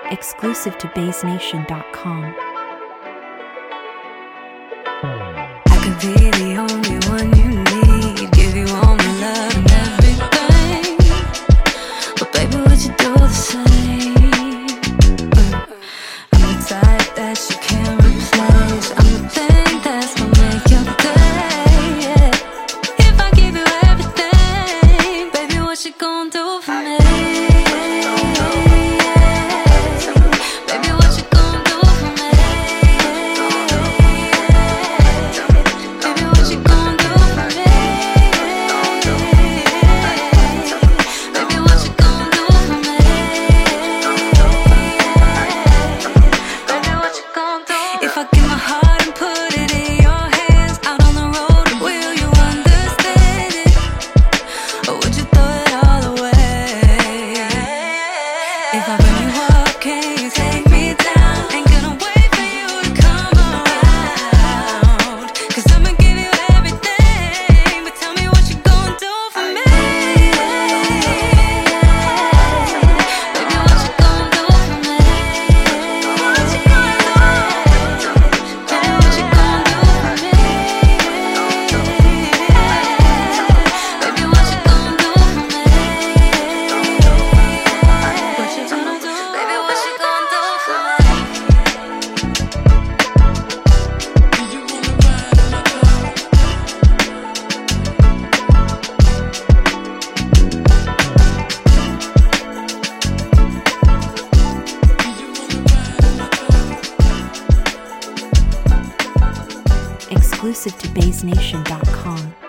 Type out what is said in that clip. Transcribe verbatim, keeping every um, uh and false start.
Exclusive to Bass Nation dot com. I could be the only one you need, give you all my love and everything, but baby, would you do the same? I'm the type that you can't replace. I'm the thing that's gonna make your day, yeah. If I give you everything, baby, what you gonna do for me? If I bring you up, can you take me down? Ain't gonna wait for you to come around, 'cause I'ma give you everything, but tell me what you gonna do for me. Baby, what you gonna do for me? What you gonna do? Baby, what you gonna do for me? Baby, what you gonna do for me? Exclusive to Bass Nation dot com.